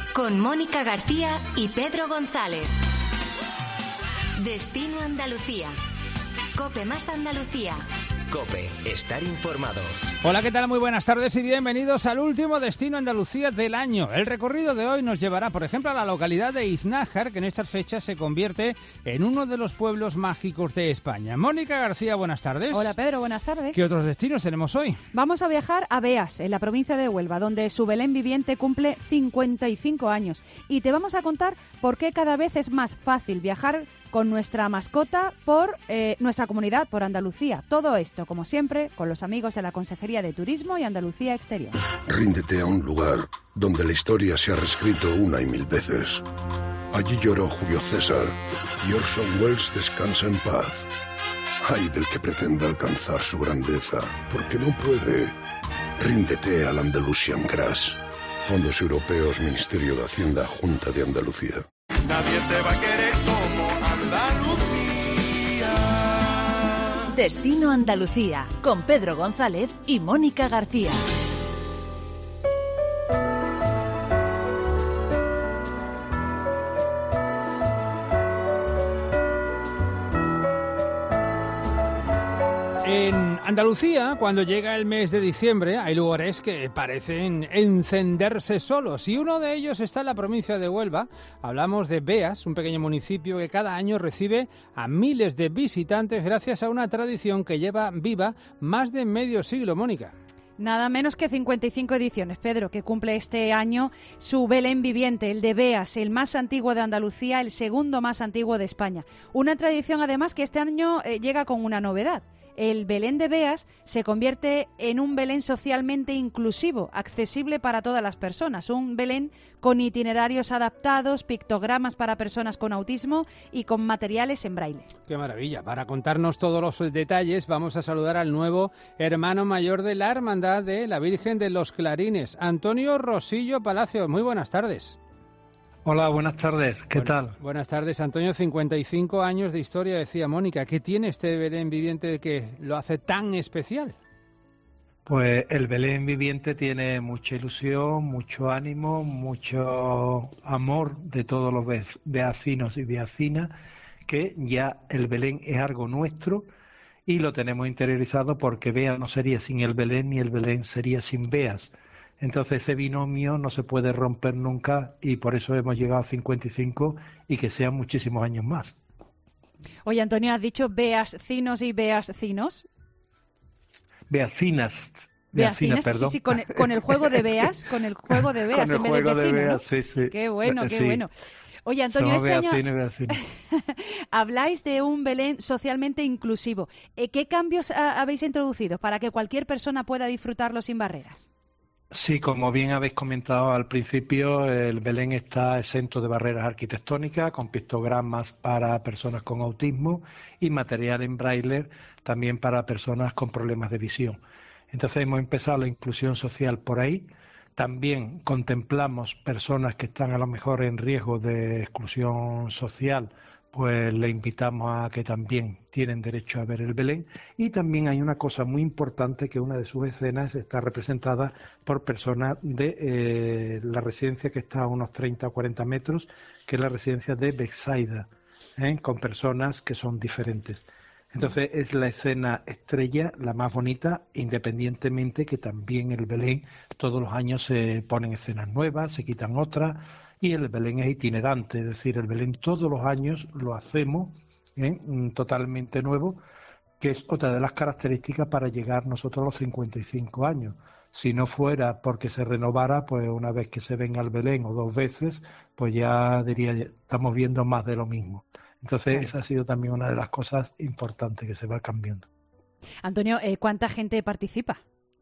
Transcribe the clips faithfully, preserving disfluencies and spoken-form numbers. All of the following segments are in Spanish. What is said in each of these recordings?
con Mónica García y Pedro González. Destino Andalucía. COPE más Andalucía. COPE, estar informado. Hola, ¿qué tal? Muy buenas tardes y bienvenidos al último Destino Andalucía del año. El recorrido de hoy nos llevará, por ejemplo, a la localidad de Iznájar, que en estas fechas se convierte en uno de los pueblos mágicos de España. Mónica García, buenas tardes. Hola, Pedro, buenas tardes. ¿Qué otros destinos tenemos hoy? Vamos a viajar a Beas, en la provincia de Huelva, donde su Belén viviente cumple cincuenta y cinco años. Y te vamos a contar por qué cada vez es más fácil viajar con nuestra mascota por eh, nuestra comunidad, por Andalucía. Todo esto, como siempre, con los amigos de la Consejería de Turismo y Andalucía Exterior. Ríndete a un lugar donde la historia se ha reescrito una y mil veces. Allí lloró Julio César y Orson Welles descansa en paz. Ay del que pretenda alcanzar su grandeza, porque no puede. Ríndete al Andalusian Crash. Fondos Europeos, Ministerio de Hacienda, Junta de Andalucía. Nadie te va a querer como Andalucía. Destino Andalucía, con Pedro González y Mónica García. En Andalucía, cuando llega el mes de diciembre, hay lugares que parecen encenderse solos y uno de ellos está en la provincia de Huelva. Hablamos de Beas, un pequeño municipio que cada año recibe a miles de visitantes gracias a una tradición que lleva viva más de medio siglo, Mónica. Nada menos que cincuenta y cinco ediciones, Pedro, que cumple este año su Belén viviente, el de Beas, el más antiguo de Andalucía, el segundo más antiguo de España. Una tradición, además, que este año eh, llega con una novedad. El Belén de Beas se convierte en un Belén socialmente inclusivo, accesible para todas las personas. Un Belén con itinerarios adaptados, pictogramas para personas con autismo y con materiales en braille. ¡Qué maravilla! Para contarnos todos los detalles vamos a saludar al nuevo hermano mayor de la Hermandad de la Virgen de los Clarines, Antonio Rosillo Palacios. Muy buenas tardes. Hola, buenas tardes. ¿Qué bueno, tal? Buenas tardes, Antonio. cincuenta y cinco años de historia, decía Mónica. ¿Qué tiene este Belén viviente que lo hace tan especial? Pues el Belén viviente tiene mucha ilusión, mucho ánimo, mucho amor de todos los beacinos y beacinas, que ya el Belén es algo nuestro y lo tenemos interiorizado porque Beas no sería sin el Belén ni el Belén sería sin Beas. Entonces ese binomio no se puede romper nunca y por eso hemos llegado a cincuenta y cinco y que sean muchísimos años más. Oye, Antonio, ¿has dicho beascinos y beascinos? Beacinas. Beacinas, perdón. Sí, sí, con el, con el juego de Beas, con el juego de Beas en vez de vecino, de Beas, ¿no? Sí, sí. Qué bueno, qué sí. bueno. Oye, Antonio, Somos este beacino, año beacino. habláis de un Belén socialmente inclusivo. ¿Qué cambios a, habéis introducido para que cualquier persona pueda disfrutarlo sin barreras? Sí, como bien habéis comentado al principio, el Belén está exento de barreras arquitectónicas, con pictogramas para personas con autismo y material en braille también para personas con problemas de visión. Entonces hemos empezado la inclusión social por ahí. También contemplamos personas que están a lo mejor en riesgo de exclusión social, pues le invitamos a que también tienen derecho a ver el Belén. Y también hay una cosa muy importante, que una de sus escenas está representada por personas de eh, la residencia que está a unos treinta o cuarenta metros, que es la residencia de Betsaida, ¿eh? con personas que son diferentes. Entonces es la escena estrella, la más bonita, independientemente que también el Belén todos los años se ponen escenas nuevas, se quitan otras, y el Belén es itinerante, es decir, el Belén todos los años lo hacemos ¿eh? totalmente nuevo, que es otra de las características para llegar nosotros a los cincuenta y cinco años. Si no fuera porque se renovara, pues una vez que se venga el Belén o dos veces, pues ya diría, estamos viendo más de lo mismo. Entonces esa ha sido también una de las cosas importantes que se va cambiando. Antonio, ¿cuánta gente participa?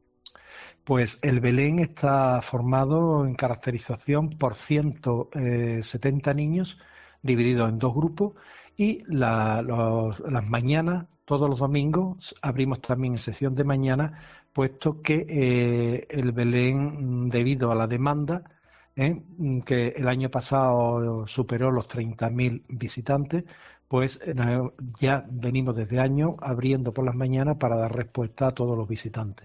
Pues el Belén está formado en caracterización por ciento setenta niños divididos en dos grupos y la, los, las mañanas, todos los domingos, abrimos también en sesión de mañana, puesto que eh, el Belén, debido a la demanda, ¿eh? que el año pasado superó los treinta mil visitantes, pues eh, ya venimos desde años abriendo por las mañanas para dar respuesta a todos los visitantes.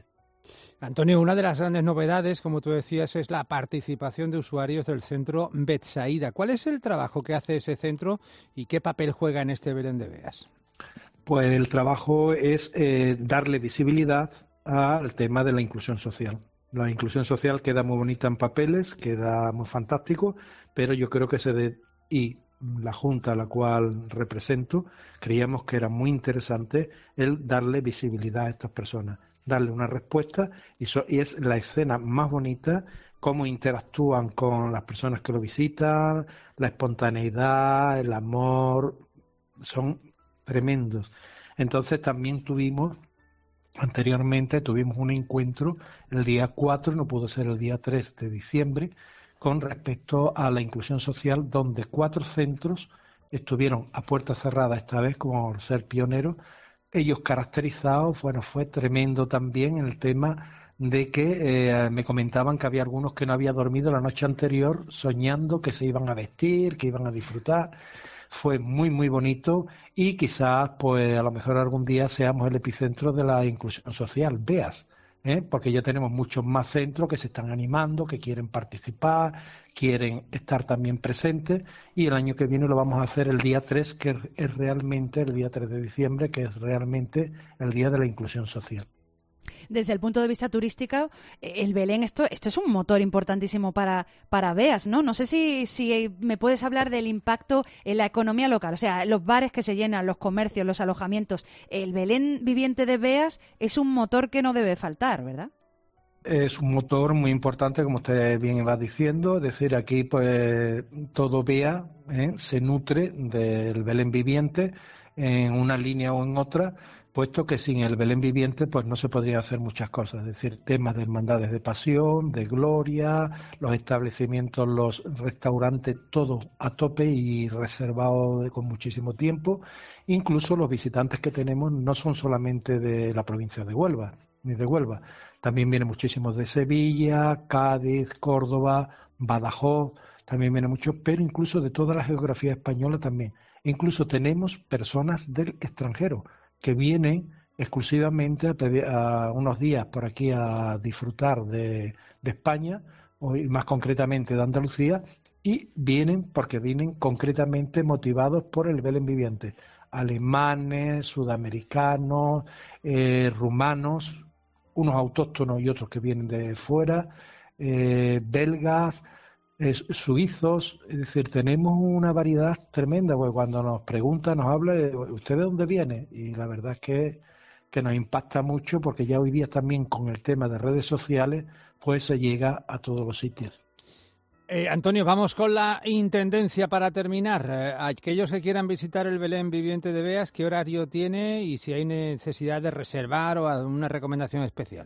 Antonio, una de las grandes novedades, como tú decías, es la participación de usuarios del centro Betsaida. ¿Cuál es el trabajo que hace ese centro y qué papel juega en este Belén de Beas? Pues el trabajo es eh, darle visibilidad al tema de la inclusión social. La inclusión social queda muy bonita en papeles, queda muy fantástico, pero yo creo que se de, y la Junta a la cual represento creíamos que era muy interesante el darle visibilidad a estas personas, darle una respuesta y, so, y es la escena más bonita, cómo interactúan con las personas que lo visitan, la espontaneidad, el amor, son tremendos. Entonces también tuvimos Anteriormente tuvimos un encuentro el día cuatro, no pudo ser el día tres de diciembre, con respecto a la inclusión social, donde cuatro centros estuvieron a puerta cerrada esta vez, como ser pioneros, ellos caracterizados. Bueno, fue tremendo también el tema de que eh, me comentaban que había algunos que no habían dormido la noche anterior soñando que se iban a vestir, que iban a disfrutar. Fue muy, muy bonito y quizás, pues a lo mejor algún día seamos el epicentro de la inclusión social, Beas, ¿eh? Porque ya tenemos muchos más centros que se están animando, que quieren participar, quieren estar también presentes y el año que viene lo vamos a hacer el día tres, que es realmente el día tres de diciembre, que es realmente el día de la inclusión social. Desde el punto de vista turístico, el Belén, esto, esto es un motor importantísimo para, para Beas, ¿no? No sé si, si me puedes hablar del impacto en la economía local, o sea, los bares que se llenan, los comercios, los alojamientos. El Belén viviente de Beas es un motor que no debe faltar, ¿verdad? Es un motor muy importante, como usted bien va diciendo, es decir, aquí pues todo Beas ¿eh? se nutre del Belén viviente en una línea o en otra, puesto que sin el Belén viviente pues no se podrían hacer muchas cosas, es decir, temas de hermandades de pasión, de gloria, los establecimientos, los restaurantes, todo a tope y reservado de, con muchísimo tiempo. Incluso los visitantes que tenemos no son solamente de la provincia de Huelva, ni de Huelva, también vienen muchísimos de Sevilla, Cádiz, Córdoba, Badajoz, también vienen muchos, pero incluso de toda la geografía española también. Incluso tenemos personas del extranjero que vienen exclusivamente a, pedir, a unos días por aquí a disfrutar de, de España, o más concretamente de Andalucía, y vienen porque vienen concretamente motivados por el Belén viviente. Alemanes, sudamericanos, eh, rumanos, unos autóctonos y otros que vienen de fuera, eh, belgas, eh, suizos, es decir, tenemos una variedad tremenda, porque cuando nos preguntan, nos habla, ¿usted de dónde viene? Y la verdad es que, que nos impacta mucho, porque ya hoy día también con el tema de redes sociales, pues se llega a todos los sitios. Eh, Antonio, vamos con la intendencia para terminar. Eh, aquellos que quieran visitar el Belén viviente de Beas, ¿qué horario tiene y si hay necesidad de reservar o una recomendación especial?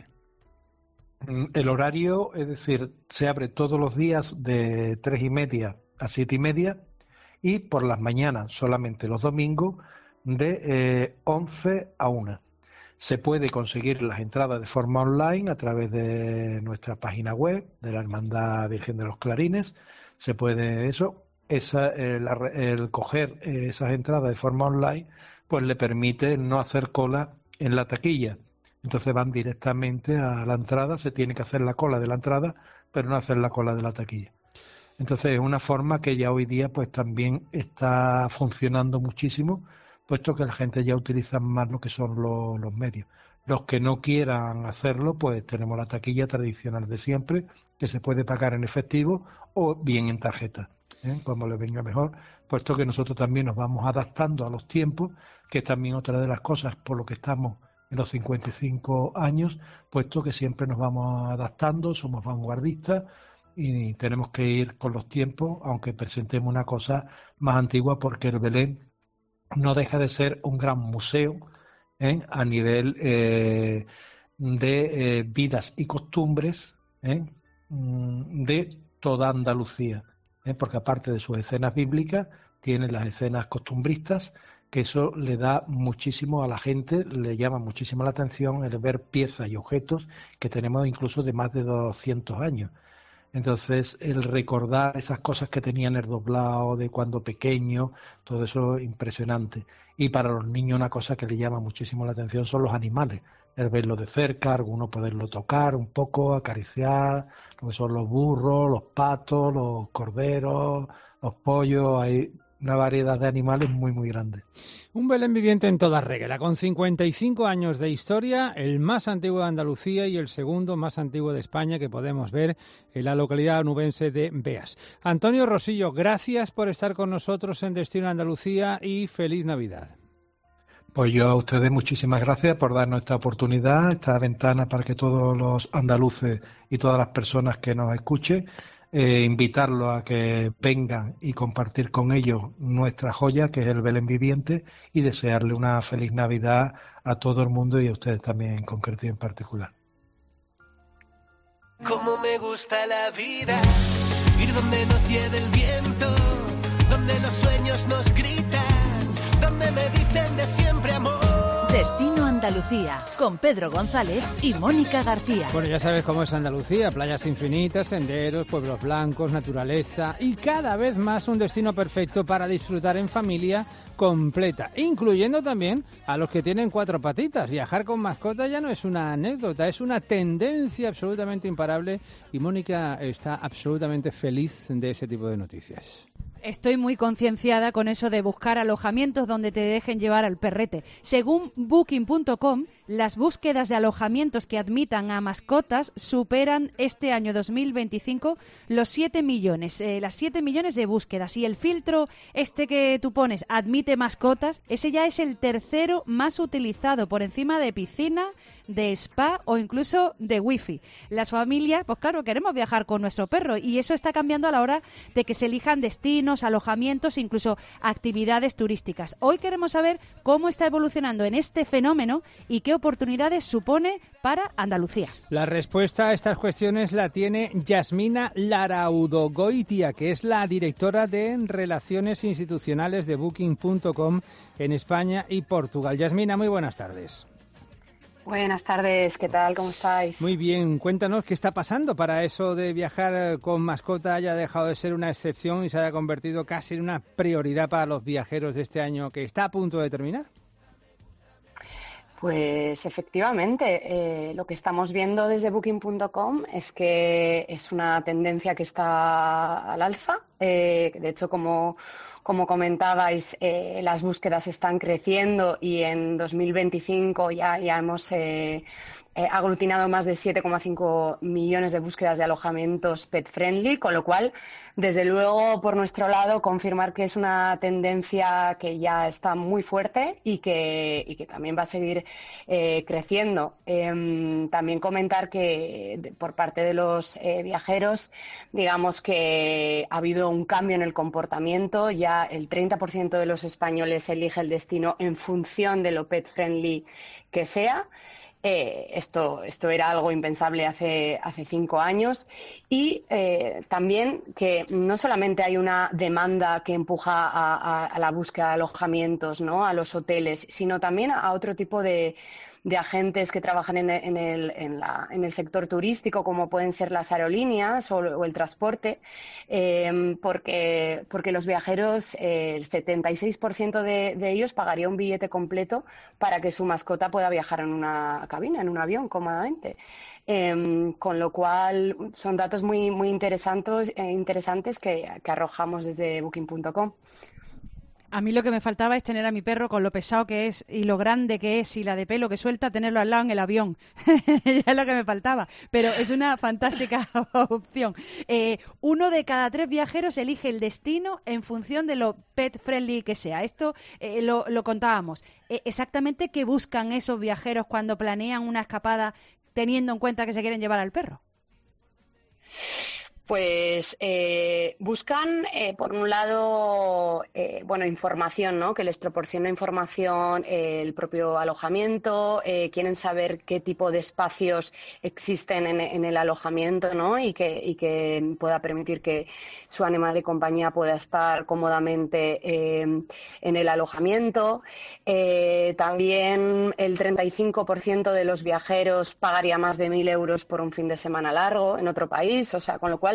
El horario, es decir, se abre todos los días de tres y media a siete y media y por las mañanas, solamente los domingos, de eh, once a una. Se puede conseguir las entradas de forma online a través de nuestra página web de la Hermandad Virgen de los Clarines. Se puede eso, esa, el, el coger esas entradas de forma online, pues le permite no hacer cola en la taquilla. Entonces van directamente a la entrada, se tiene que hacer la cola de la entrada, pero no hacer la cola de la taquilla. Entonces es una forma que ya hoy día pues también está funcionando muchísimo, puesto que la gente ya utiliza más lo que son los, los medios. Los que no quieran hacerlo, pues tenemos la taquilla tradicional de siempre, que se puede pagar en efectivo o bien en tarjeta, ¿eh? Como les venga mejor, puesto que nosotros también nos vamos adaptando a los tiempos, que es también otra de las cosas por lo que estamos en los cincuenta y cinco años, puesto que siempre nos vamos adaptando, somos vanguardistas y tenemos que ir con los tiempos, aunque presentemos una cosa más antigua, porque el Belén no deja de ser un gran museo ¿eh? a nivel eh, de eh, vidas y costumbres ¿eh? de toda Andalucía, ¿eh? porque aparte de sus escenas bíblicas, tiene las escenas costumbristas, que eso le da muchísimo a la gente, le llama muchísimo la atención el ver piezas y objetos que tenemos incluso de más de doscientos años. Entonces, el recordar esas cosas que tenían el doblado de cuando pequeño, todo eso es impresionante. Y para los niños una cosa que le llama muchísimo la atención son los animales, el verlo de cerca, alguno poderlo tocar un poco, acariciar, lo que son los burros, los patos, los corderos, los pollos, hay una variedad de animales muy, muy grande. Un Belén viviente en toda regla, con cincuenta y cinco años de historia, el más antiguo de Andalucía y el segundo más antiguo de España que podemos ver en la localidad onubense de Beas. Antonio Rosillo, gracias por estar con nosotros en Destino Andalucía y feliz Navidad. Pues yo a ustedes muchísimas gracias por darnos esta oportunidad, esta ventana para que todos los andaluces y todas las personas que nos escuchen, eh, invitarlos a que vengan y compartir con ellos nuestra joya, que es el Belén viviente, y desearle una feliz Navidad a todo el mundo y a ustedes también en concreto y en particular. Cómo me gusta la vida, ir donde nos lleve el viento, donde los sueños nos gritan, donde me dicen de siempre amor. Destino Andalucía, con Pedro González y Mónica García. Bueno, ya sabes cómo es Andalucía, playas infinitas, senderos, pueblos blancos, naturaleza y cada vez más un destino perfecto para disfrutar en familia completa, incluyendo también a los que tienen cuatro patitas. Viajar con mascotas ya no es una anécdota, es una tendencia absolutamente imparable y Mónica está absolutamente feliz de ese tipo de noticias. Estoy muy concienciada con eso de buscar alojamientos donde te dejen llevar al perrete. Según Booking punto com, las búsquedas de alojamientos que admitan a mascotas superan este año dos mil veinticinco los siete millones, eh, las siete millones de búsquedas. Y el filtro este que tú pones, admite mascotas, ese ya es el tercero más utilizado, por encima de piscina, de spa o incluso de wifi. Las familias, pues claro, queremos viajar con nuestro perro y eso está cambiando a la hora de que se elijan destinos, alojamientos, incluso actividades turísticas. Hoy queremos saber cómo está evolucionando en este fenómeno y qué oportunidades supone para Andalucía. La respuesta a estas cuestiones la tiene Yasmina Laraudogoitia, que es la directora de Relaciones Institucionales de Booking punto com en España y Portugal. Yasmina, muy buenas tardes. Buenas tardes, ¿qué tal? ¿Cómo estáis? Muy bien, cuéntanos qué está pasando para eso de viajar con mascota haya dejado de ser una excepción y se haya convertido casi en una prioridad para los viajeros de este año que está a punto de terminar. Pues efectivamente, eh, lo que estamos viendo desde Booking punto com es que es una tendencia que está al alza. Eh, de hecho, como, como comentabais, eh, las búsquedas están creciendo y en dos mil veinticinco ya, ya hemos eh, eh, aglutinado más de siete coma cinco millones de búsquedas de alojamientos pet friendly, con lo cual, desde luego, por nuestro lado, confirmar que es una tendencia que ya está muy fuerte y que, y que también va a seguir eh, creciendo. Eh, también comentar que de, por parte de los eh, viajeros, digamos que ha habido un cambio en el comportamiento. Ya el treinta por ciento de los españoles elige el destino en función de lo pet friendly que sea. Eh, esto, esto era algo impensable hace, hace cinco años y eh, también que no solamente hay una demanda que empuja a, a, a la búsqueda de alojamientos, ¿no?, a los hoteles, sino también a otro tipo de, de agentes que trabajan en el, en, el, en, la, en el sector turístico, como pueden ser las aerolíneas o, o el transporte, eh, porque, porque los viajeros, eh, el setenta y seis por ciento de, de ellos pagaría un billete completo para que su mascota pueda viajar en una cabina, en un avión, cómodamente. Eh, con lo cual, son datos muy, muy interesantes, eh, interesantes que, que arrojamos desde Booking punto com. A mí lo que me faltaba es tener a mi perro, con lo pesado que es y lo grande que es y la de pelo que suelta, tenerlo al lado en el avión. Ya es lo que me faltaba. Pero es una fantástica opción. Eh, uno de cada tres viajeros elige el destino en función de lo pet friendly que sea. Esto eh, lo, lo contábamos. Eh, exactamente qué buscan esos viajeros cuando planean una escapada teniendo en cuenta que se quieren llevar al perro. Pues eh, buscan, eh, por un lado, eh, bueno, información, ¿no?, que les proporciona información eh, el propio alojamiento, eh, quieren saber qué tipo de espacios existen en, en el alojamiento, ¿no?, y que, y que pueda permitir que su animal de compañía pueda estar cómodamente eh, en el alojamiento. Eh, también el treinta y cinco por ciento de los viajeros pagaría más de mil euros por un fin de semana largo en otro país, o sea, con lo cual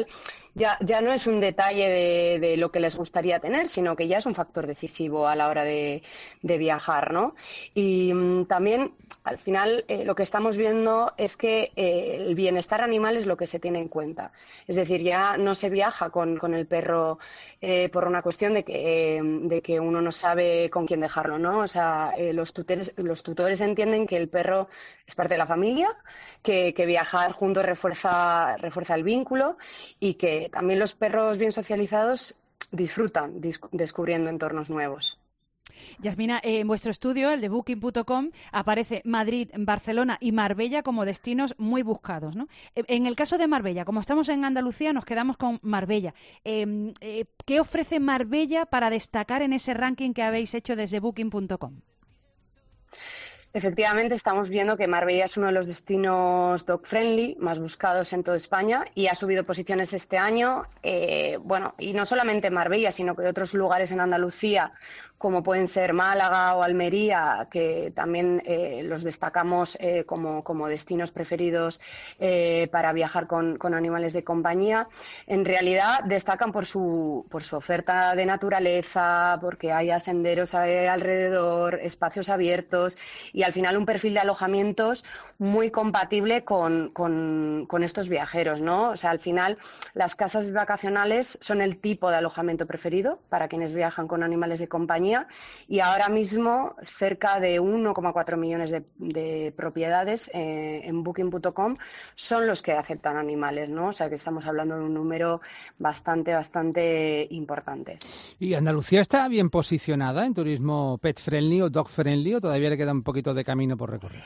final ya, ya no es un detalle de, de lo que les gustaría tener, sino que ya es un factor decisivo a la hora de, de viajar, ¿no? Y mm, también, al final, eh, lo que estamos viendo es que eh, el bienestar animal es lo que se tiene en cuenta. Es decir, ya no se viaja con, con el perro eh, por una cuestión de que, eh, de que uno no sabe con quién dejarlo, ¿no? O sea, eh, los tutores, los tutores entienden que el perro es parte de la familia, que, que viajar juntos refuerza, refuerza el vínculo y que también los perros bien socializados disfrutan descubriendo entornos nuevos. Yasmina, eh, en vuestro estudio, el de Booking punto com, aparece Madrid, Barcelona y Marbella como destinos muy buscados, ¿no? En el caso de Marbella, como estamos en Andalucía, nos quedamos con Marbella. Eh, eh, ¿Qué ofrece Marbella para destacar en ese ranking que habéis hecho desde Booking punto com? Efectivamente, estamos viendo que Marbella es uno de los destinos dog-friendly más buscados en toda España y ha subido posiciones este año. Eh, bueno, y no solamente Marbella, sino que otros lugares en Andalucía, como pueden ser Málaga o Almería, que también eh, los destacamos eh, como, como destinos preferidos eh, para viajar con, con animales de compañía, en realidad destacan por su, por su oferta de naturaleza, porque haya senderos alrededor, espacios abiertos y al final un perfil de alojamientos muy compatible con, con, con estos viajeros, ¿no? O sea, al final las casas vacacionales son el tipo de alojamiento preferido para quienes viajan con animales de compañía. Y ahora mismo cerca de uno coma cuatro millones de, de propiedades eh, en Booking punto com son los que aceptan animales, ¿no? O sea que estamos hablando de un número bastante, bastante importante. ¿Y Andalucía está bien posicionada en turismo pet friendly o dog friendly o todavía le queda un poquito de camino por recorrer?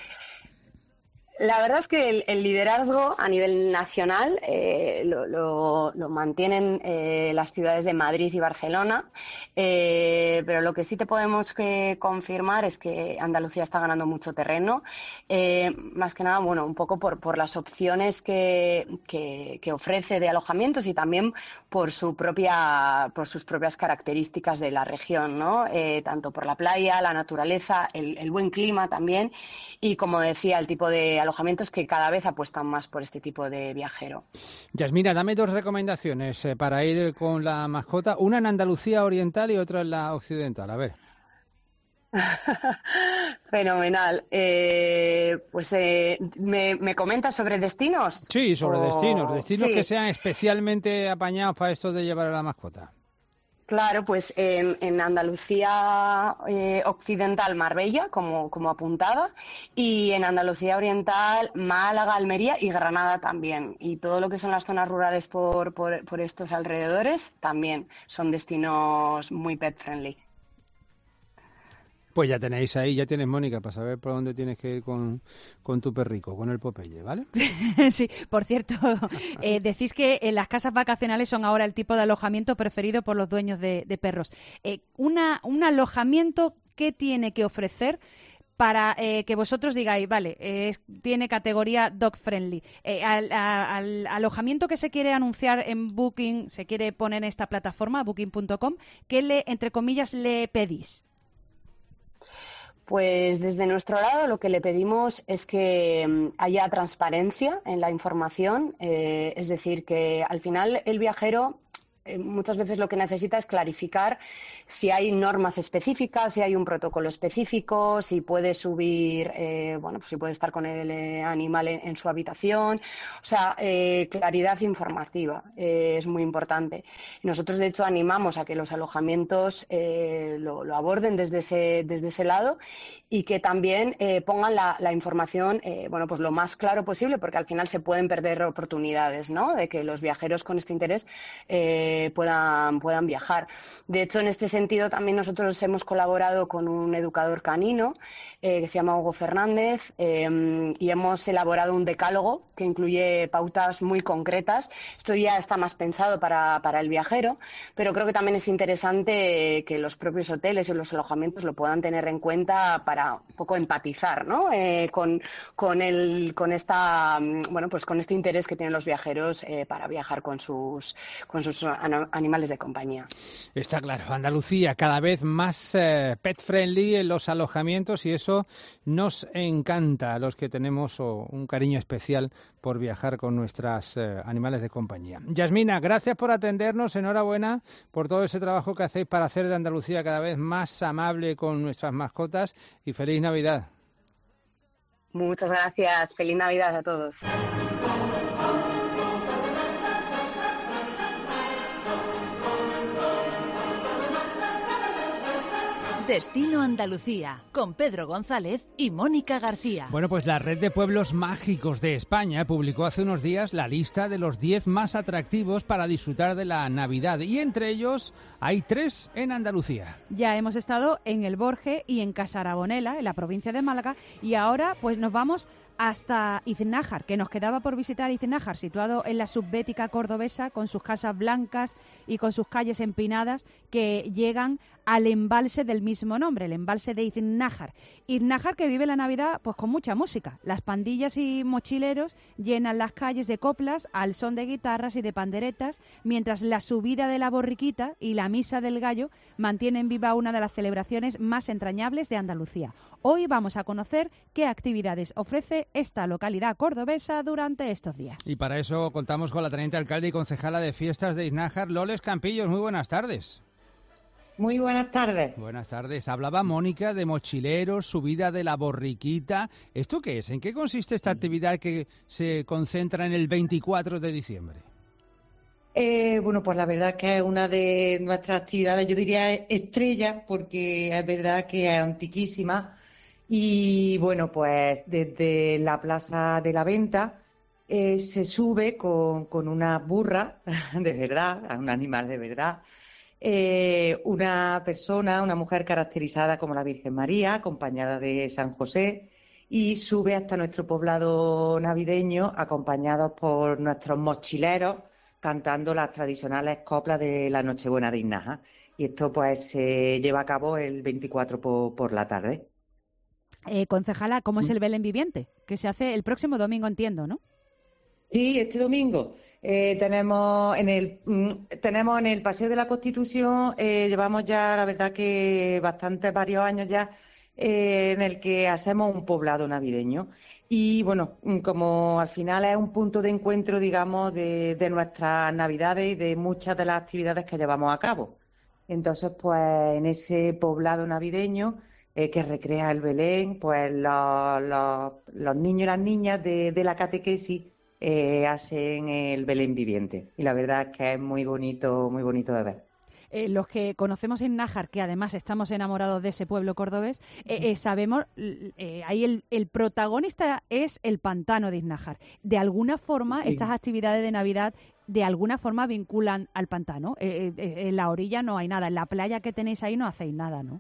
La verdad es que el, el liderazgo a nivel nacional eh, lo, lo, lo mantienen eh, las ciudades de Madrid y Barcelona, eh, pero lo que sí te podemos que confirmar es que Andalucía está ganando mucho terreno, eh, más que nada, bueno, un poco por, por las opciones que, que, que ofrece de alojamientos y también por su propia, por sus propias características de la región, ¿no? Eh, tanto por la playa, la naturaleza, el, el buen clima también y, como decía, el tipo de alojamientos que cada vez apuestan más por este tipo de viajero. Yasmina, dame dos recomendaciones eh, para ir con la mascota, una en Andalucía oriental y otra en la occidental. A ver. Fenomenal. Eh, pues eh, ¿me, ¿me comentas sobre destinos? Sí, sobre o... destinos, destinos sí. que sean especialmente apañados para esto de llevar a la mascota. Claro, pues en, en Andalucía eh, occidental, Marbella, como, como apuntaba, y en Andalucía oriental, Málaga, Almería y Granada también. Y todo lo que son las zonas rurales por, por, por estos alrededores también son destinos muy pet friendly. Pues ya tenéis ahí, ya tienes, Mónica, para saber por dónde tienes que ir con, con tu perrico, con el Popeye, ¿vale? Sí, por cierto, eh, decís que eh, las casas vacacionales son ahora el tipo de alojamiento preferido por los dueños de, de perros. Eh, una, un alojamiento, ¿qué tiene que ofrecer para eh, que vosotros digáis, vale, eh, tiene categoría dog friendly? Eh, al, a, al alojamiento que se quiere anunciar en Booking, se quiere poner en esta plataforma, Booking punto com, ¿qué le, entre comillas, le pedís? Pues desde nuestro lado lo que le pedimos es que haya transparencia en la información, eh, es decir, que al final el viajero eh, muchas veces lo que necesita es clarificar si hay normas específicas, si hay un protocolo específico, si puede subir, eh, bueno, pues si puede estar con el eh, animal en, en su habitación. O sea, eh, claridad informativa eh, es muy importante. Nosotros, de hecho, animamos a que los alojamientos eh, lo, lo aborden desde ese, desde ese lado y que también eh, pongan la, la información, eh, bueno, pues lo más claro posible, porque al final se pueden perder oportunidades, ¿no?, de que los viajeros con este interés eh, puedan, puedan viajar. De hecho, en este sentido también nosotros hemos colaborado con un educador canino eh, que se llama Hugo Fernández eh, y hemos elaborado un decálogo que incluye pautas muy concretas. Esto ya está más pensado para, para el viajero, pero creo que también es interesante que los propios hoteles y los alojamientos lo puedan tener en cuenta para un poco empatizar, ¿no?, eh, con, con, el, con, esta, bueno, pues con este interés que tienen los viajeros eh, para viajar con sus, con sus animales de compañía. Está claro, Andalucía cada vez más eh, pet friendly en los alojamientos y eso nos encanta a los que tenemos oh, un cariño especial por viajar con nuestros eh, animales de compañía. Yasmina, gracias por atendernos, enhorabuena por todo ese trabajo que hacéis para hacer de Andalucía cada vez más amable con nuestras mascotas y feliz Navidad. Muchas gracias, feliz Navidad a todos. Destino Andalucía, con Pedro González y Mónica García. Bueno, pues la Red de Pueblos Mágicos de España publicó hace unos días la lista de los diez más atractivos para disfrutar de la Navidad y entre ellos hay tres en Andalucía. Ya hemos estado en El Borje y en Casarabonela, en la provincia de Málaga, y ahora pues nos vamos hasta Iznájar, que nos quedaba por visitar Iznájar, situado en la subbética cordobesa, con sus casas blancas y con sus calles empinadas que llegan al embalse del mismo nombre, el embalse de Iznájar. Iznájar que vive la Navidad pues con mucha música. Las pandillas y mochileros llenan las calles de coplas al son de guitarras y de panderetas, mientras la subida de la borriquita y la misa del gallo mantienen viva una de las celebraciones más entrañables de Andalucía. Hoy vamos a conocer qué actividades ofrece esta localidad cordobesa durante estos días. Y para eso contamos con la teniente alcalde y concejala de fiestas de Iznájar, Loles Campillos. Muy buenas tardes. Muy buenas tardes. Buenas tardes. Hablaba Mónica de mochileros, subida de la borriquita. ¿Esto qué es? ¿En qué consiste esta actividad que se concentra en el veinticuatro de diciembre? Eh, bueno, pues la verdad que es una de nuestras actividades, yo diría estrella, porque es verdad que es antiquísima. Y bueno, pues desde la Plaza de la Venta eh, se sube con, con una burra de verdad, un animal de verdad, eh, una persona, una mujer caracterizada como la Virgen María, acompañada de San José, y sube hasta nuestro poblado navideño, acompañados por nuestros mochileros, cantando las tradicionales coplas de la Nochebuena de Iznájar. Y esto pues se lleva a cabo el veinticuatro por, por la tarde. Eh, concejala, ¿cómo es el Belén viviente? Que se hace el próximo domingo, entiendo, ¿no? Sí, este domingo eh, tenemos en el mm, tenemos en el Paseo de la Constitución, eh, llevamos ya, la verdad que bastantes, varios años ya, eh, en el que hacemos un poblado navideño. Y bueno, como al final es un punto de encuentro, digamos, de, de nuestras Navidades y de muchas de las actividades que llevamos a cabo. Entonces, pues en ese poblado navideño Eh, que recrea el Belén, pues los, los, los niños y las niñas de, de la catequesis eh, hacen el Belén viviente. Y la verdad es que es muy bonito, muy bonito de ver. Eh, los que conocemos en Nájar, que además estamos enamorados de ese pueblo cordobés, eh, eh, sabemos, eh, ahí el, el protagonista es el pantano de Iznájar. De alguna forma, sí. Estas actividades de Navidad, de alguna forma vinculan al pantano. Eh, eh, en la orilla no hay nada, en la playa que tenéis ahí no hacéis nada, ¿no?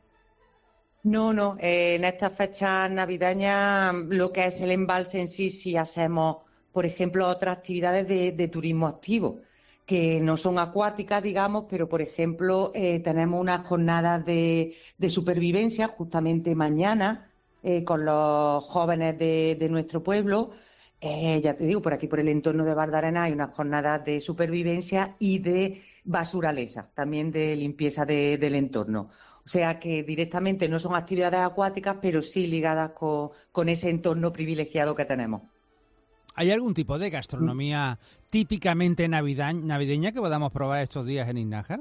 No, no, eh, en estas fechas navideñas lo que es el embalse en sí, sí hacemos, por ejemplo, otras actividades de, de turismo activo, que no son acuáticas, digamos, pero, por ejemplo, eh, tenemos unas jornadas de, de supervivencia justamente mañana eh, con los jóvenes de, de nuestro pueblo. Eh, ya te digo, por aquí, por el entorno de Bardarena, hay unas jornadas de supervivencia y de basuraleza, también de limpieza de, del entorno. O sea que directamente no son actividades acuáticas, pero sí ligadas con, con ese entorno privilegiado que tenemos. ¿Hay algún tipo de gastronomía típicamente navideña que podamos probar estos días en Iznájar?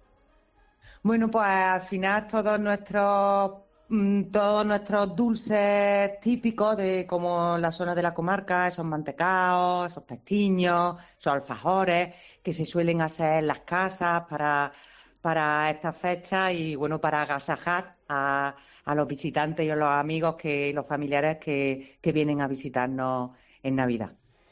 Bueno, pues al final todos nuestros todos nuestros dulces típicos de como la zona de la comarca, esos mantecaos, esos pestiños, esos alfajores que se suelen hacer en las casas para para estas fechas y bueno, para agasajar a, a los visitantes y a los amigos que los familiares que, que vienen a visitarnos en Navidad.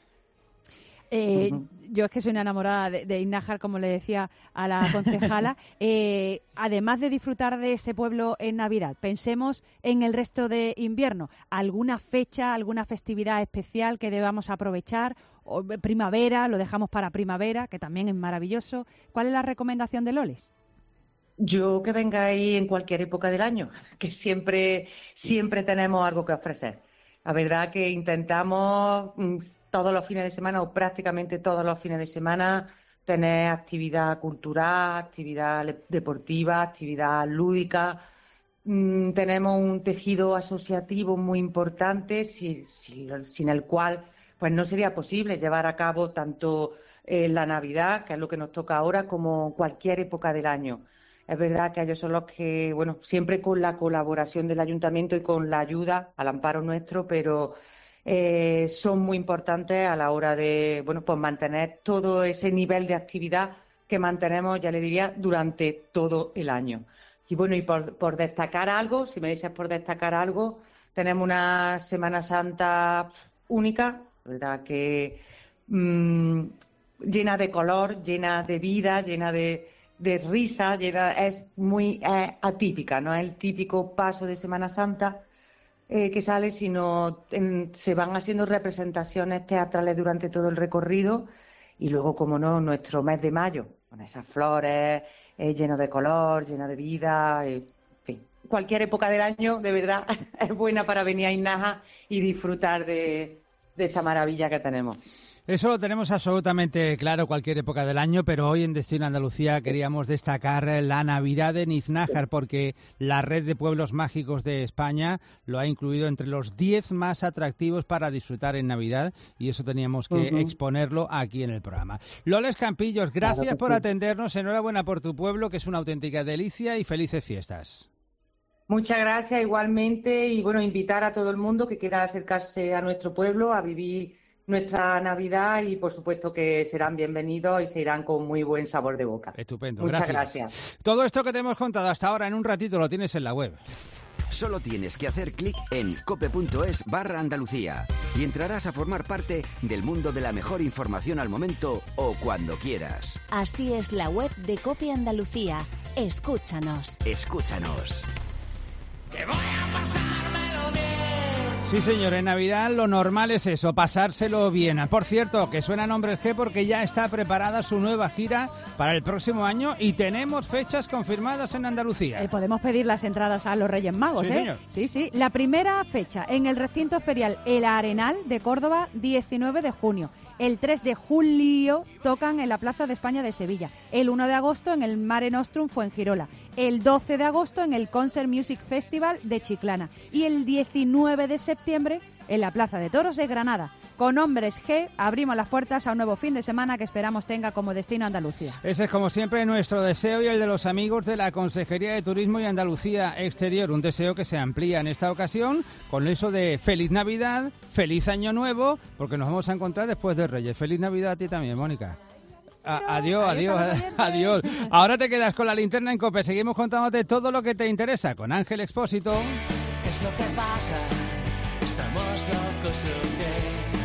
Eh, uh-huh. Yo es que soy una enamorada de, de Iznájar, como le decía a la concejala. eh, además de disfrutar de ese pueblo en Navidad, pensemos en el resto de invierno. ¿Alguna fecha, alguna festividad especial que debamos aprovechar? O primavera, lo dejamos para primavera, que también es maravilloso. ¿Cuál es la recomendación de Loles? Yo que vengáis en cualquier época del año, que siempre, siempre tenemos algo que ofrecer. La verdad que intentamos todos los fines de semana o prácticamente todos los fines de semana tener actividad cultural, actividad le- deportiva, actividad lúdica. Mm, tenemos un tejido asociativo muy importante, si- si- sin el cual pues no sería posible llevar a cabo tanto eh, la Navidad, que es lo que nos toca ahora, como cualquier época del año. Es verdad que ellos son los que, bueno, siempre con la colaboración del ayuntamiento y con la ayuda al amparo nuestro, pero eh, son muy importantes a la hora de, bueno, pues mantener todo ese nivel de actividad que mantenemos, ya le diría, durante todo el año. Y bueno, y por, por destacar algo, si me dices por destacar algo, tenemos una Semana Santa única, ¿verdad? Que mmm, llena de color, llena de vida, llena de, de risa, llena, es muy eh, atípica, no es el típico paso de Semana Santa eh, que sale, sino en, se van haciendo representaciones teatrales durante todo el recorrido y luego, como no, nuestro mes de mayo, con esas flores eh, lleno de color, lleno de vida, eh, en fin. Cualquier época del año, de verdad, es buena para venir a Inaja y disfrutar de, de esta maravilla que tenemos. Eso lo tenemos absolutamente claro cualquier época del año, pero hoy en Destino Andalucía queríamos destacar la Navidad en Iznájar porque la red de pueblos mágicos de España lo ha incluido entre los diez más atractivos para disfrutar en Navidad y eso teníamos que uh-huh. exponerlo aquí en el programa. Loles Campillos, gracias claro por sí. atendernos, enhorabuena por tu pueblo que es una auténtica delicia y felices fiestas. Muchas gracias igualmente y bueno, invitar a todo el mundo que quiera acercarse a nuestro pueblo a vivir nuestra Navidad y por supuesto que serán bienvenidos y se irán con muy buen sabor de boca. Estupendo, Muchas gracias. gracias. Todo esto que te hemos contado hasta ahora en un ratito lo tienes en la web. Solo tienes que hacer clic en cope.es barra Andalucía y entrarás a formar parte del mundo de la mejor información al momento o cuando quieras. Así es la web de Cope Andalucía. Escúchanos. Escúchanos. Que voy a pasármelo bien. Sí, señor, en Navidad lo normal es eso, pasárselo bien. Por cierto, que suena Nombres G porque ya está preparada su nueva gira para el próximo año y tenemos fechas confirmadas en Andalucía. Eh, podemos pedir las entradas a los Reyes Magos, sí, ¿eh? Señor. Sí, sí. La primera fecha en el recinto ferial El Arenal de Córdoba, diecinueve de junio. El tres de julio tocan en la Plaza de España de Sevilla. El uno de agosto en el Mare Nostrum Fuengirola. El doce de agosto en el Concert Music Festival de Chiclana. Y el diecinueve de septiembre en la Plaza de Toros de Granada. Con Hombres G abrimos las puertas a un nuevo fin de semana que esperamos tenga como destino Andalucía. Ese es como siempre nuestro deseo y el de los amigos de la Consejería de Turismo y Andalucía Exterior. Un deseo que se amplía en esta ocasión con eso de Feliz Navidad, Feliz Año Nuevo, porque nos vamos a encontrar después de Reyes. Feliz Navidad a ti también, Mónica. A- adiós, adiós, adiós. Ahora te quedas con la linterna en COPE. Seguimos contándote todo lo que te interesa con Ángel Expósito. ¿Qué es lo que pasa? ¿Estamos locos o qué?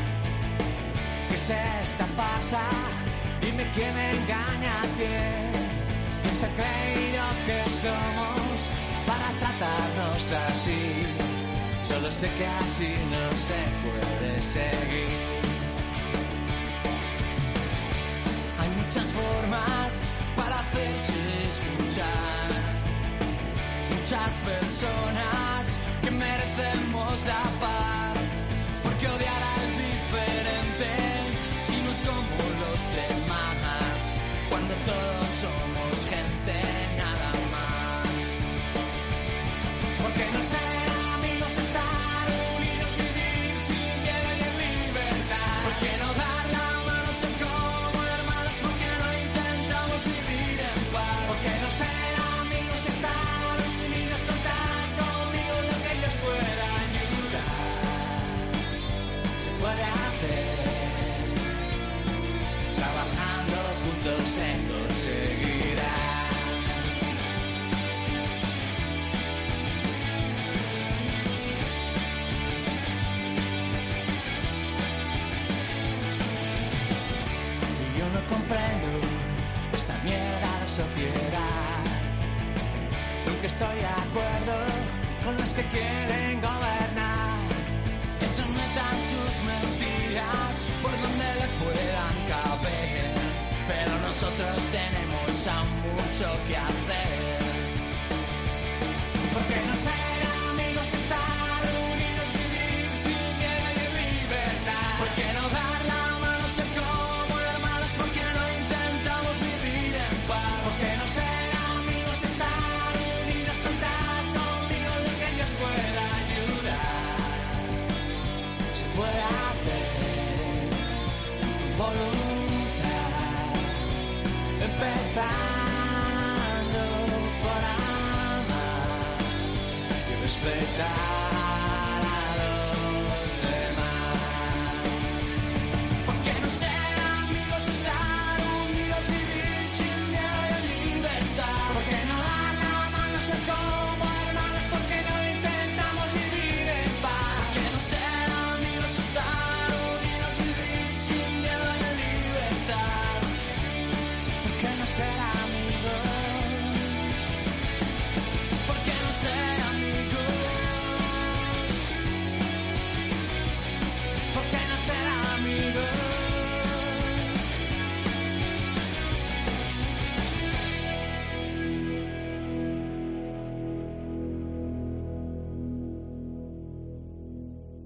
¿Qué es esta farsa? Dime quién me engaña a quién. ¿Quién se ha creído que somos para tratarnos así? Solo sé que así no se puede seguir. Hay muchas formas para hacerse escuchar. Muchas personas que merecemos la paz. Porque odiar al diferente si no es como los demás. Cuando todos somos gente nada más. Porque no ser amigos, estar unidos, vivir sin miedo y en libertad. Porque no dar la mano, ser como hermanos. Porque no intentamos vivir en paz. Porque no ser amigos, estar unidos, contar conmigo lo que ellos puedan ayudar. Se puede hacer. Trabajando juntos se conseguirá. Y yo no comprendo esta mierda de sociedad. Nunca estoy de acuerdo con los que quieren gobernar. Que se metan sus mentiras por donde les puedan caber. Pero nosotros tenemos aún mucho que hacer. Porque no ser amigos, estar unidos, vivir sin miedo y en libertad. Porque no dar la mano, ser como hermanos. Porque no intentamos empezando por amar y respetar.